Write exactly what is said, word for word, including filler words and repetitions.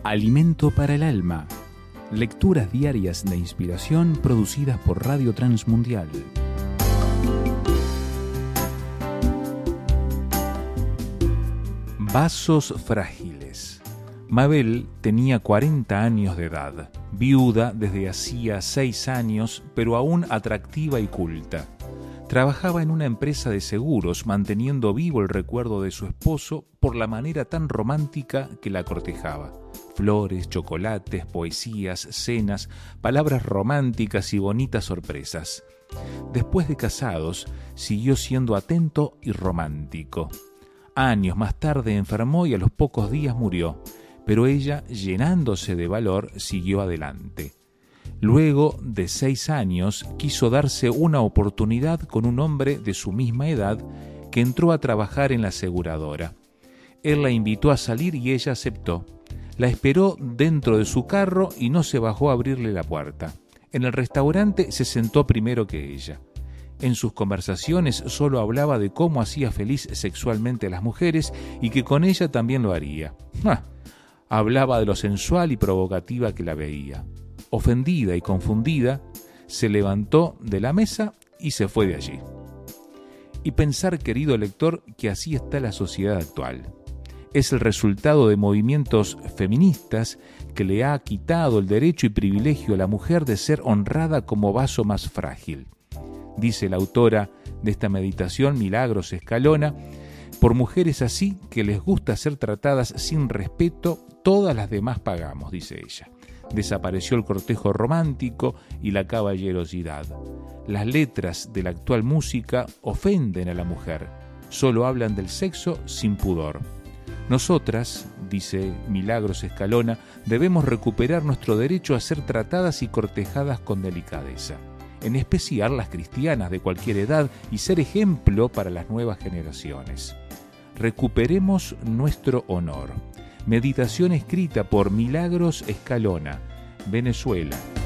Alimento para el alma. Lecturas diarias de inspiración producidas por Radio Transmundial. Vasos frágiles. Mabel tenía cuarenta años de edad, viuda desde hacía seis años, pero aún atractiva y culta. Trabajaba en una empresa de seguros, manteniendo vivo el recuerdo de su esposo por la manera tan romántica que la cortejaba. Flores, chocolates, poesías, cenas, palabras románticas y bonitas sorpresas. Después de casados, siguió siendo atento y romántico. Años más tarde enfermó y a los pocos días murió, pero ella, llenándose de valor, siguió adelante. Luego de seis años, quiso darse una oportunidad con un hombre de su misma edad que entró a trabajar en la aseguradora. Él la invitó a salir y ella aceptó. La esperó dentro de su carro y no se bajó a abrirle la puerta. En el restaurante se sentó primero que ella. En sus conversaciones solo hablaba de cómo hacía feliz sexualmente a las mujeres y que con ella también lo haría. ¡Ja! Hablaba de lo sensual y provocativa que la veía. Ofendida y confundida, se levantó de la mesa y se fue de allí. Y pensar, querido lector, que así está la sociedad actual. Es el resultado de movimientos feministas que le ha quitado el derecho y privilegio a la mujer de ser honrada como vaso más frágil. Dice la autora de esta meditación, Milagros Escalona, por mujeres así que les gusta ser tratadas sin respeto, todas las demás pagamos, dice ella. Desapareció el cortejo romántico y la caballerosidad. Las letras de la actual música ofenden a la mujer, solo hablan del sexo sin pudor. Nosotras, dice Milagros Escalona, debemos recuperar nuestro derecho a ser tratadas y cortejadas con delicadeza, en especial las cristianas de cualquier edad, y ser ejemplo para las nuevas generaciones. Recuperemos nuestro honor. Meditación escrita por Milagros Escalona, Venezuela,